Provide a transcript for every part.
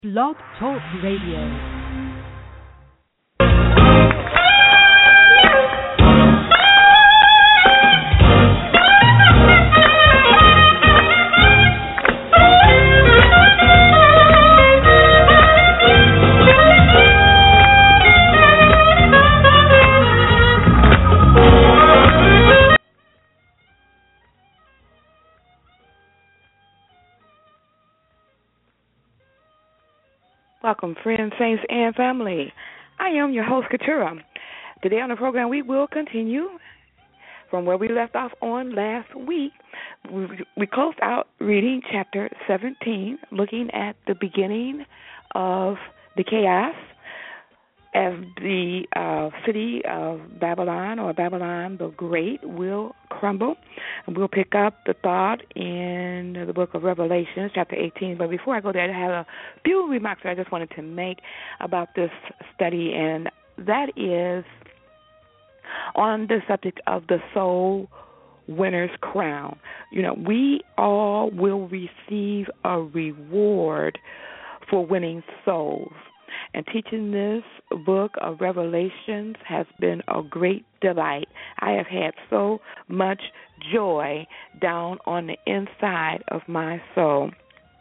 Blog Talk Radio. Welcome, friends, saints, and family. I am your host, Katura. Today on the program, we will continue from where we left off on last week. We closed out reading chapter 17, looking at the beginning of the chaos as the city of Babylon, or Babylon the Great, will crumble. And we'll pick up the thought in the book of Revelation, chapter 18. But before I go there, I have a few remarks that I just wanted to make about this study, and that is on the subject of the soul winner's crown. You know, we all will receive a reward for winning souls. And teaching this book of Revelations has been a great delight. I have had so much joy down on the inside of my soul.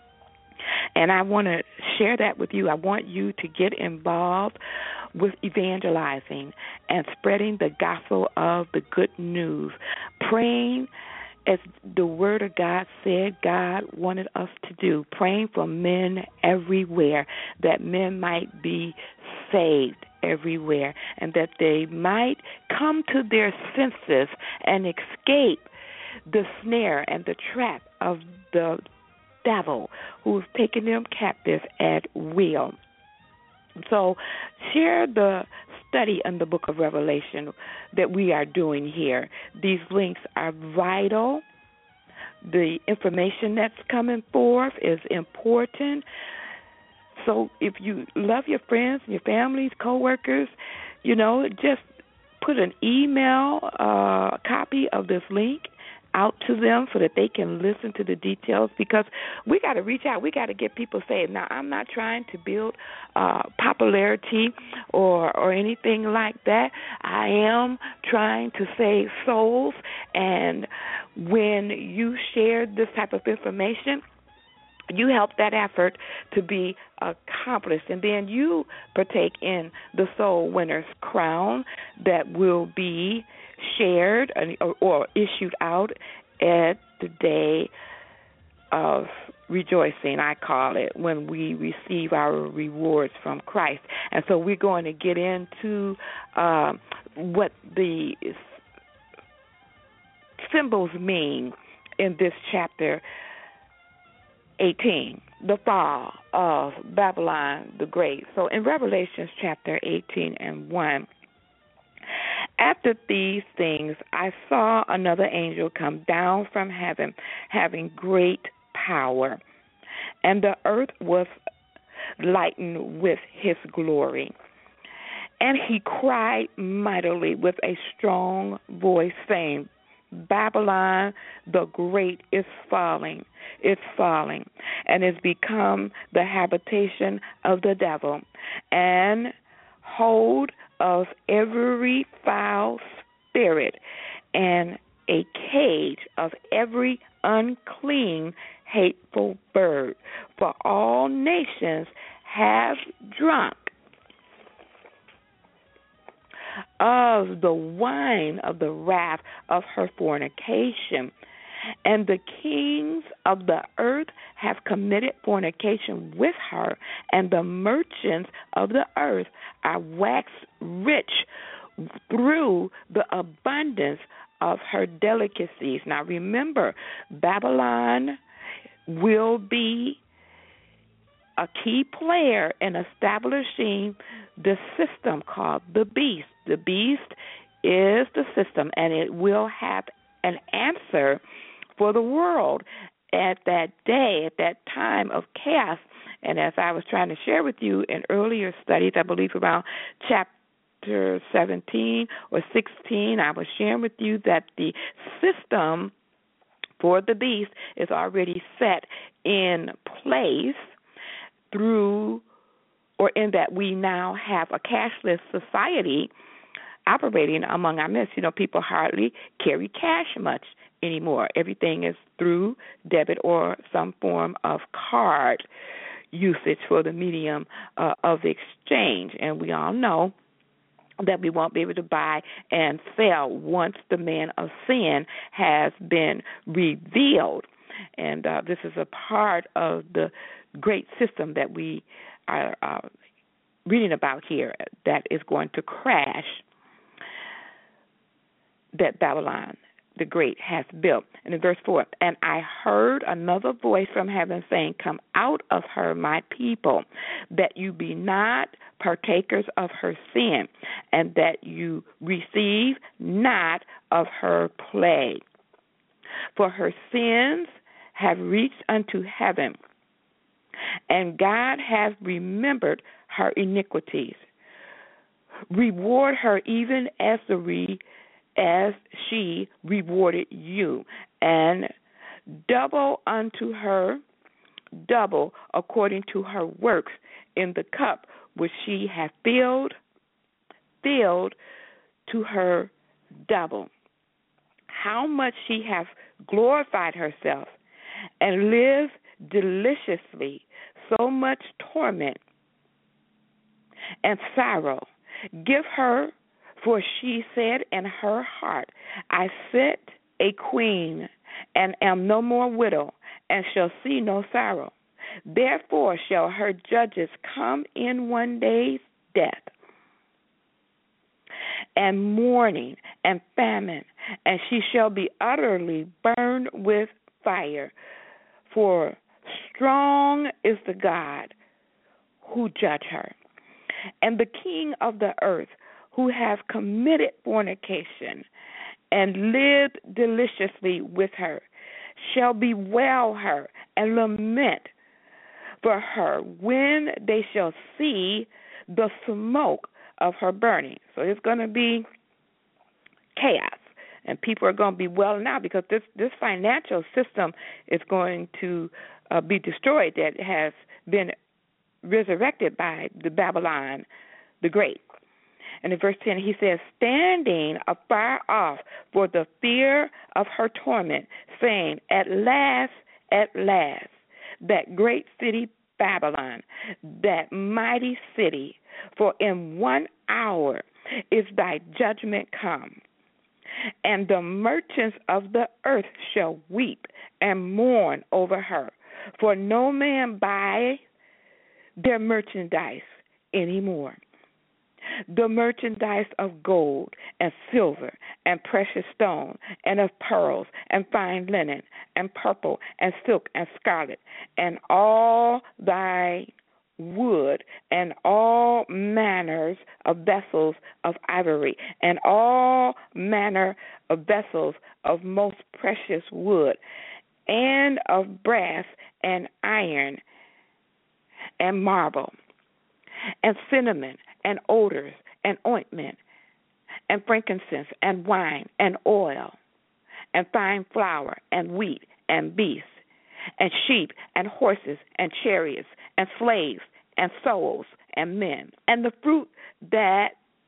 And I want to share that with you. I want you to get involved with evangelizing and spreading the gospel of the good news, praying as the Word of God said God wanted us to do, praying for men everywhere, that men might be saved everywhere, and that they might come to their senses and escape the snare and the trap of the devil who's taken them captive at will. So share the study in the book of Revelation that we are doing here. These links are vital. The information that's coming forth is important. So if you love your friends, your families, coworkers, you know, just put an email copy of this link out to them so that they can listen to the details, because we got to reach out. We got to get people saved. Now, I'm not trying to build popularity or anything like that. I am trying to save souls, and when you share this type of information, you help that effort to be accomplished, and then you partake in the soul winner's crown that will be shared or issued out at the day of rejoicing, I call it, when we receive our rewards from Christ. And so we're going to get into what the symbols mean in this chapter 18, the fall of Babylon the Great. So in Revelation chapter 18 and 1, after these things, I saw another angel come down from heaven, having great power, and the earth was lightened with his glory. And he cried mightily with a strong voice, saying, Babylon the Great is falling, and is become the habitation of the devil, and hold of every foul spirit, and a cage of every unclean, hateful bird. For all nations have drunk of the wine of the wrath of her fornication. And the kings of the earth have committed fornication with her, and the merchants of the earth are waxed rich through the abundance of her delicacies. Now remember, Babylon will be a key player in establishing the system called the beast. The beast is the system, and it will have an answer for the world at that day, at that time of chaos. And as I was trying to share with you in earlier studies, I believe around chapter 17 or 16, I was sharing with you that the system for the beast is already set in place through, or in that we now have a cashless society operating among our midst. People hardly carry cash much anymore. Everything is through debit or some form of card usage for the medium of exchange. And we all know that we won't be able to buy and sell once the man of sin has been revealed. And this is a part of the great system that we are reading about here that is going to crash, that Babylon the Great has built. And in verse 4, and I heard another voice from heaven saying, come out of her, my people, that you be not partakers of her sin, and that you receive not of her plague. For her sins have reached unto heaven, and God hath remembered her iniquities. Reward her even as she rewarded you, and double unto her, double according to her works in the cup which she hath filled to her double. How much she hath glorified herself and lived deliciously, so much torment and sorrow. Give her, for she said in her heart, I sit a queen, and am no more widow, and shall see no sorrow. Therefore shall her judges come in one day's death, and mourning, and famine, and she shall be utterly burned with fire. For strong is the God who judge her. And the king of the earth, who have committed fornication and lived deliciously with her, shall bewail her and lament for her when they shall see the smoke of her burning. So it's going to be chaos, and people are going to be wailing out because this financial system is going to be destroyed that has been resurrected by the Babylon the Great. And in verse 10, he says, standing afar off for the fear of her torment, saying, at last, that great city Babylon, that mighty city, for in 1 hour is thy judgment come. And the merchants of the earth shall weep and mourn over her, for no man buy their merchandise anymore. The merchandise of gold and silver and precious stone and of pearls and fine linen and purple and silk and scarlet and all thy wood and all manners of vessels of ivory and all manner of vessels of most precious wood and of brass and iron and marble and cinnamon and odors and ointment and frankincense and wine and oil and fine flour and wheat and beasts and sheep and horses and chariots and slaves and souls and men, and the fruit that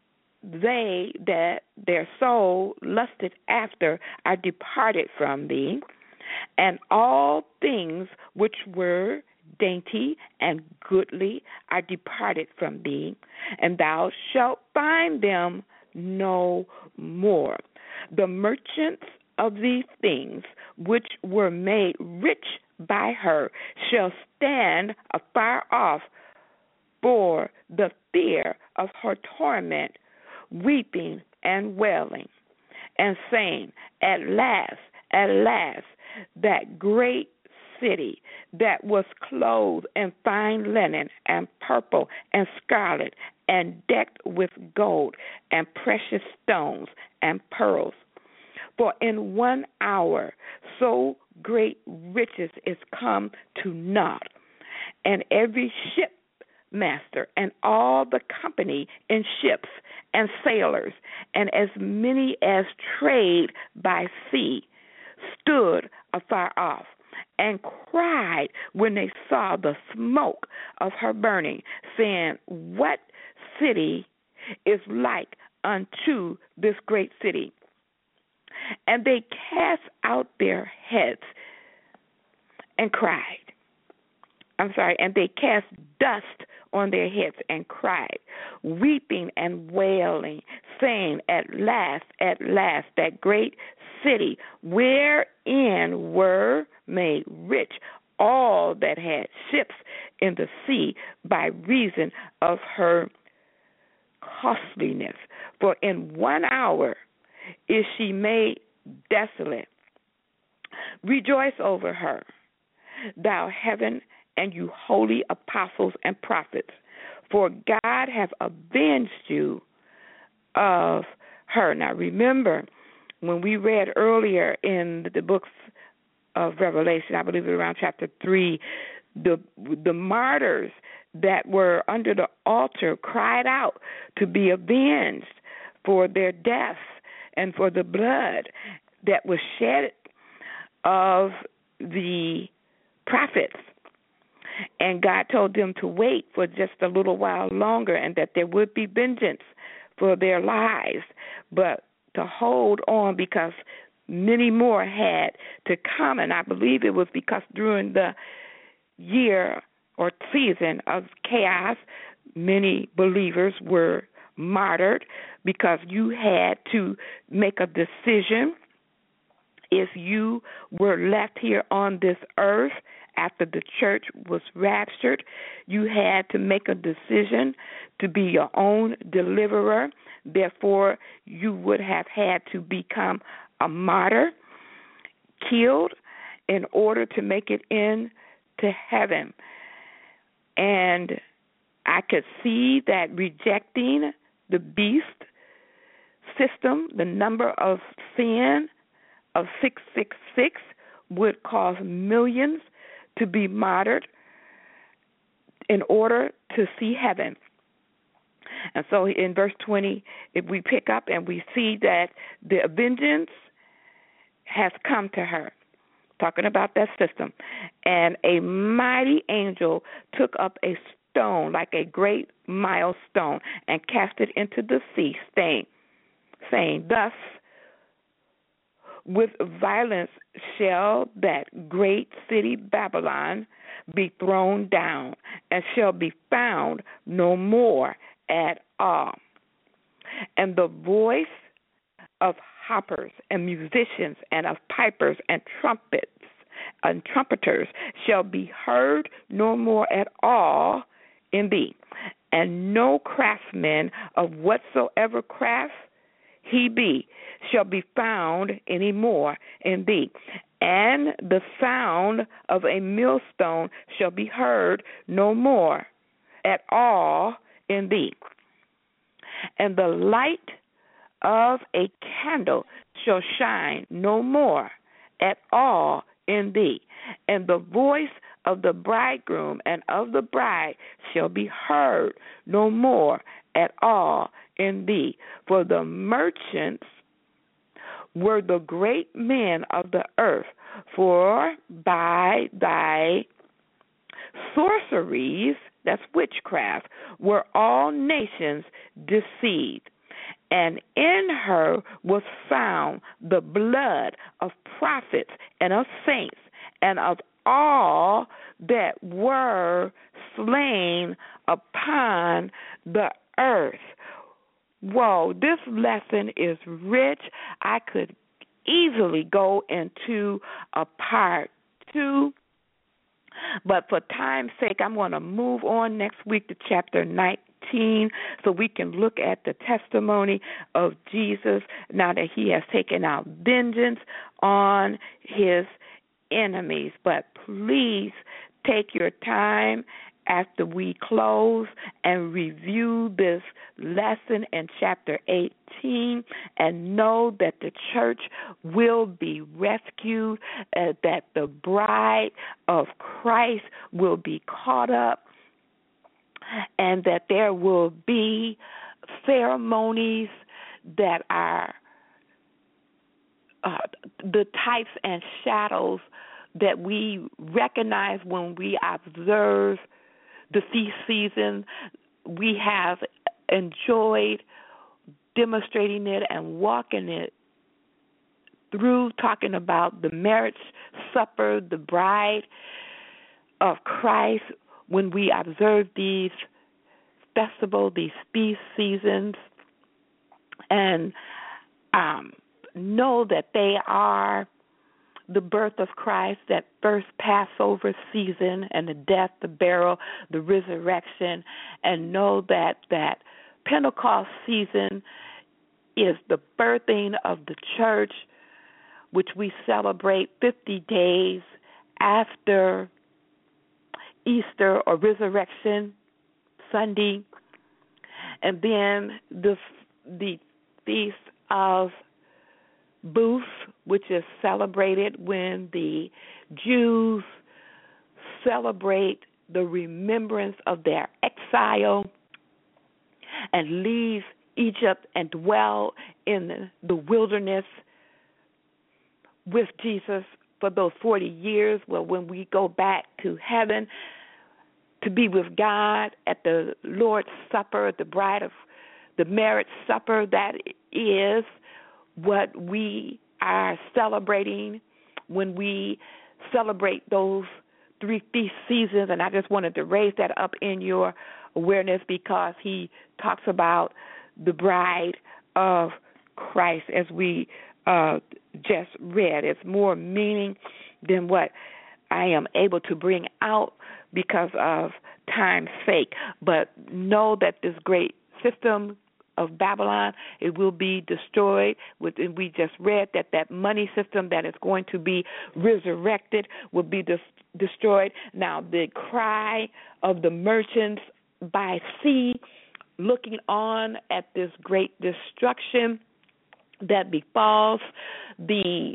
their soul lusted after are departed from thee, and all things which were dainty and goodly are departed from thee, and thou shalt find them no more. The merchants of these things which were made rich by her shall stand afar off for the fear of her torment, weeping and wailing, and saying, at last, that great city that was clothed in fine linen and purple and scarlet and decked with gold and precious stones and pearls. For in 1 hour so great riches is come to naught, and every shipmaster and all the company in ships and sailors and as many as trade by sea stood afar off and cried when they saw the smoke of her burning, saying, What city is like unto this great city? And they cast out their heads and cried. And they cast dust on their heads and cried, weeping and wailing, saying, At last, that great city wherein were made rich all that had ships in the sea by reason of her costliness. For in 1 hour is she made desolate. Rejoice over her, thou heaven, and you holy apostles and prophets, for God hath avenged you of her. Now remember, when we read earlier in the books of Revelation, I believe it was around chapter 3, the martyrs that were under the altar cried out to be avenged for their deaths and for the blood that was shed of the prophets. And God told them to wait for just a little while longer and that there would be vengeance for their lives, but to hold on because many more had to come. And I believe it was because during the year or season of chaos, many believers were martyred because you had to make a decision if you were left here on this earth after the church was raptured. You had to make a decision to be your own deliverer. Therefore, you would have had to become a martyr, killed, in order to make it into heaven. And I could see that rejecting the beast system, the number of sin of 666, would cause millions to be martyred in order to see heaven. And so in verse 20, if we pick up and we see that the vengeance has come to her, talking about that system, and a mighty angel took up a stone like a great milestone and cast it into the sea, saying, Thus with violence shall that great city Babylon be thrown down, and shall be found no more at all. And the voice of harpers and musicians and of pipers and trumpeters shall be heard no more at all in thee, and no craftsman of whatsoever craft he be shall be found any more in thee, and the sound of a millstone shall be heard no more at all in thee, and the light of a candle shall shine no more at all in thee, and the voice of the bridegroom and of the bride shall be heard no more at all in thee. For the merchants were the great men of the earth, for by thy sorceries, that's witchcraft, were all nations deceived. And in her was found the blood of prophets and of saints and of all that were slain upon the earth. Whoa, this lesson is rich. I could easily go into a part 2, but for time's sake, I'm going to move on next week to chapter 19 so we can look at the testimony of Jesus now that he has taken out vengeance on his enemies. But please take your time after we close and review this lesson in chapter 18 and know that the church will be rescued, that the bride of Christ will be caught up, and that there will be ceremonies that are the types and shadows that we recognize when we observe the feast season. We have enjoyed demonstrating it and walking it through, talking about the marriage supper, the bride of Christ, when we observe these festivals, these feast seasons, and know that they are the birth of Christ, that first Passover season, and the death, the burial, the resurrection, and know that Pentecost season is the birthing of the church, which we celebrate 50 days after Easter or Resurrection Sunday, and then the Feast of Booths, which is celebrated when the Jews celebrate the remembrance of their exile and leave Egypt and dwell in the wilderness with Jesus for those 40 years. Well, when we go back to heaven to be with God at the Lord's Supper, at the marriage supper, that is what we are celebrating when we celebrate those 3 feast seasons. And I just wanted to raise that up in your awareness because he talks about the bride of Christ as we just read. It's more meaning than what I am able to bring out because of time's sake. But know that this great system of Babylon, it will be destroyed. And we just read that money system that is going to be resurrected will be destroyed. Now, the cry of the merchants by sea, looking on at this great destruction that befalls the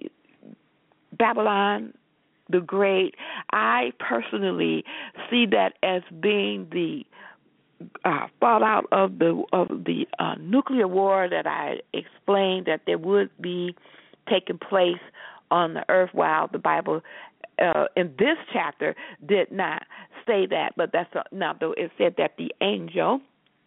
Babylon the Great, I personally see that as being the fallout of the nuclear war that I explained that there would be taking place on the earth, while the Bible in this chapter did not say that, but that's now though it said that the angel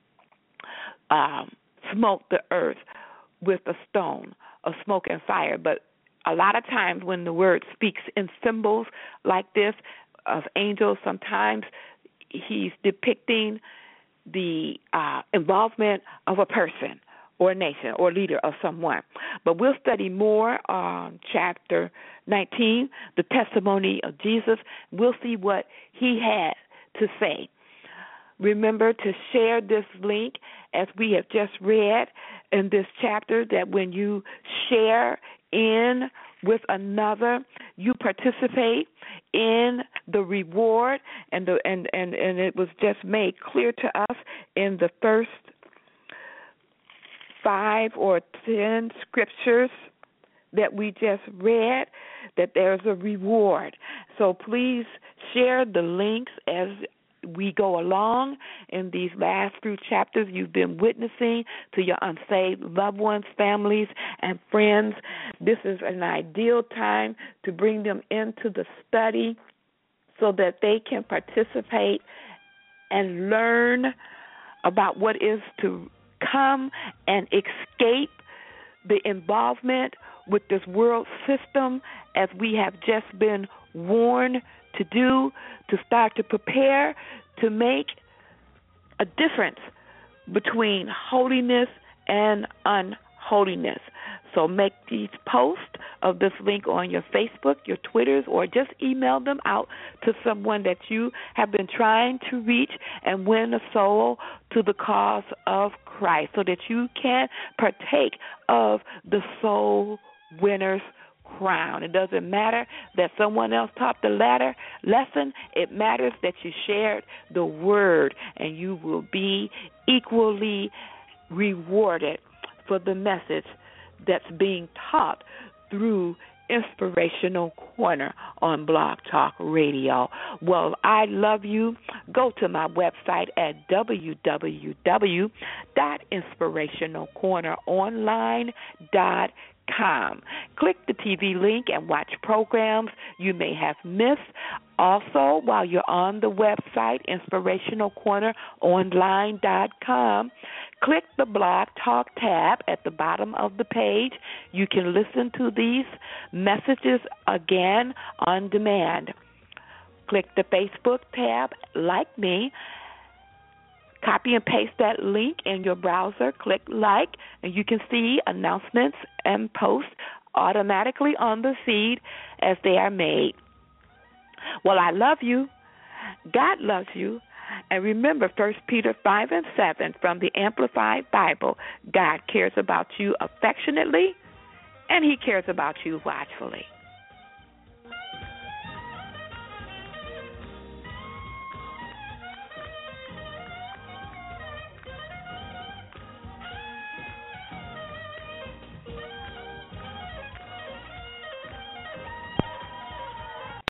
smoked the earth with a stone of smoke and fire. But a lot of times when the word speaks in symbols like this of angels, sometimes he's depicting the involvement of a person or a nation or leader of someone. But we'll study more on chapter 19, the testimony of Jesus. We'll see what he had to say. Remember to share this link as we have just read in this chapter, that when you share in with another, you participate in the reward, and it was just made clear to us in the first 5 or 10 scriptures that we just read that there's a reward. So please share the links as we go along in these last few chapters. You've been witnessing to your unsaved loved ones, families, and friends. This is an ideal time to bring them into the study so that they can participate and learn about what is to come and escape the involvement with this world system, as we have just been warned to do, to start to prepare to make a difference between holiness and unholiness. So make these posts of this link on your Facebook, your Twitters, or just email them out to someone that you have been trying to reach and win a soul to the cause of Christ, so that you can partake of the soul winner's crown. It doesn't matter that someone else taught the latter lesson. It matters that you shared the word, and you will be equally rewarded for the message that's being taught through Inspirational Corner on Blog Talk Radio. Well, I love you. Go to my website at www.inspirationalcorneronline.com. inspirationalcorner.com. Click the TV link and watch programs you may have missed. Also, while you're on the website, inspirationalcorneronline.com, click the Blog Talk tab at the bottom of the page. You can listen to these messages again on demand. Click the Facebook tab, like me. Copy and paste that link in your browser. Click like, and you can see announcements and posts automatically on the feed as they are made. Well, I love you. God loves you. And remember 1 Peter 5:7 from the Amplified Bible. God cares about you affectionately, and he cares about you watchfully.